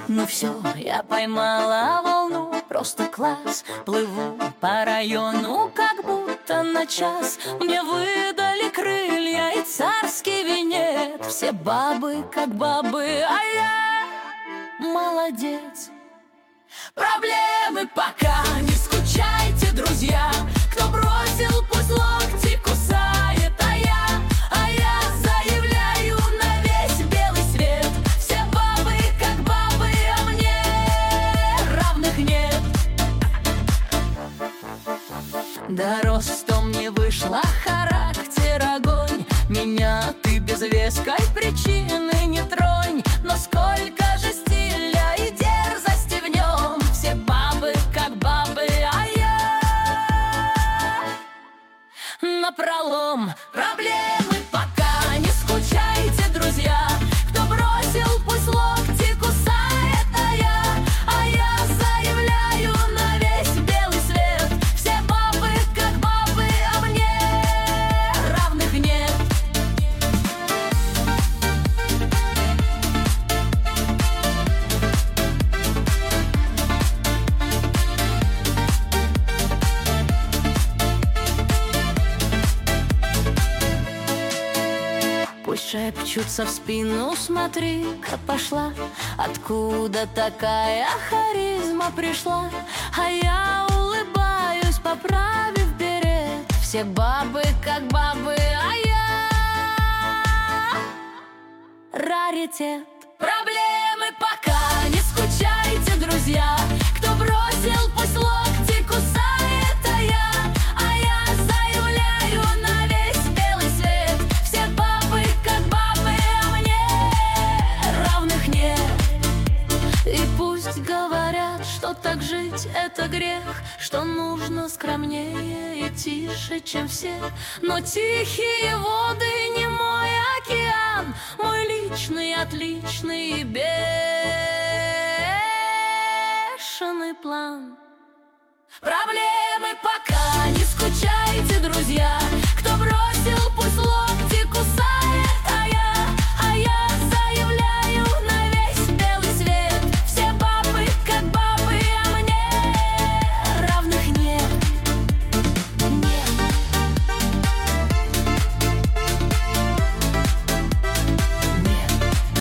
Ну все, я поймала волну, просто класс. Плыву по району, как будто на час. Мне выдали крылья и царский венец. Все бабы, как бабы, а я молодец. Проблемы пока, не скучайте, друзья. Кто бросил, пусть локти кусает, а я заявляю на весь белый свет. Все бабы, как бабы, а мне равных нет. Да ростом не вышла, характер огонь. Меня ты без веской причины не тронь. Но сколько же стиля и дерзости в нем. Все бабы, как бабы, а я напролом. Проблемы пока, не скучайте, друзья. Кто бросил, пусть локти кусает, а я заявляю на весь белый свет. Все бабы, как бабы, а мне равных нет. Пусть шепчутся в спину, смотри-ка пошла. Откуда такая харизма пришла? А я улыбаюсь, поправив берет. Все бабы, как бабы, а я раритет. Проблемы пока, не скучайте, друзья. Кто бросил, пусть локти кусает, а я заявляю на весь белый свет. Все бабы, как бабы, а мне равных нет. И пусть говорят, что так жить это грех, что нужно скромнее и тише, чем все. Но тихие воды не мой океан, мой личный, отличный и бешеный план. Проблемы пока.